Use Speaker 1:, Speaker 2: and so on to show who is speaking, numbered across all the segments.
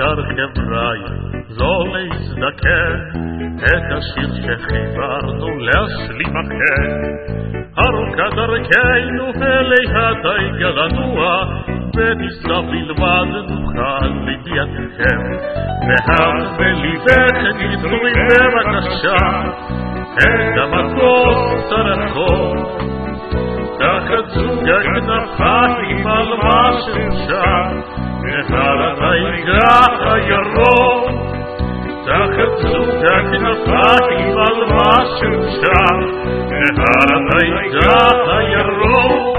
Speaker 1: שר חברי, לא להזדקן, את השיר שחיברנו להשלים אחר. ארוכה דרכנו אליה די לנוע, וניסה בלבד נוכל לידיעתכם. והר בליבך נדרי בבקשה, את המטוס הרחוק, תחת זוג הכנפיים על משהו שם, והר האגרח הירוק, תחת זוג הכנפיים על משהו שם, והר האגרח הירוק.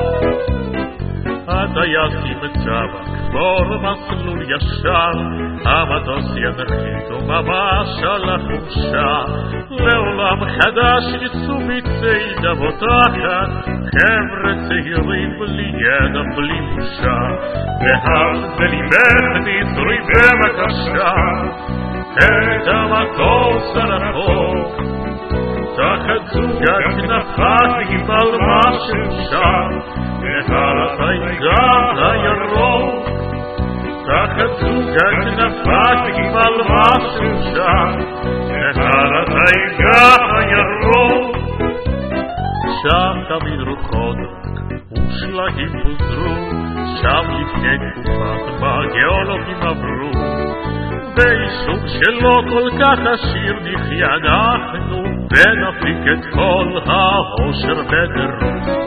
Speaker 1: הטייס ימצא בכבור מסלול ישר, המטוס ינחית וממש על החופשה. לעולם חדש יצאו מצעידה בוטחת, חבר'ה צעירים בלי ידע בלי בושה. והר בליבך נדרי בבקשה, את המטוס הרחוק, תחת זוג הכנפיים על משהו שם, והר האגרח הירוק, תחת זוג הכנפיים על משהו שם, והר האגרח הירוק. שם תמיד רוחות ושלגים פוזרו, שם לפני תקופת מה גיאולוגים עברו. ביישוב שלא כל כך עשיר נחיה אנחנו, ונפיק את כל העושר בדרו.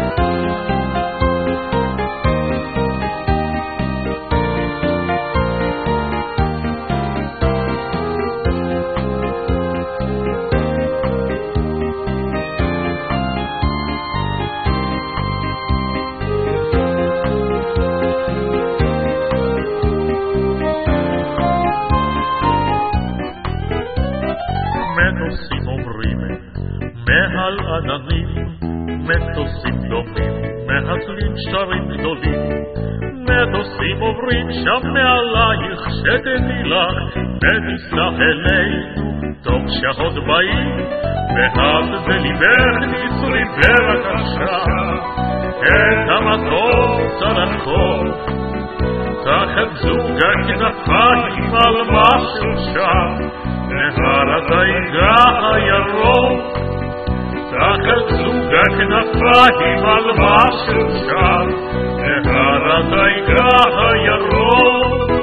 Speaker 1: מטוסים עוברים מעל עננים, מטוסים דומים מהצלים שרים גדולים. מטוסים עוברים שם מעלייך שתדעי לך, וניסע אלינו תוך שעות באים. ואז בליבך נצרי בבקשה, את המטוס הרחוק, תחת זוג הכנפיים על משהו שם, והר האגרח הירוק, תחת זוג הכנפיים על משהו שם, והר האגרח הירוק.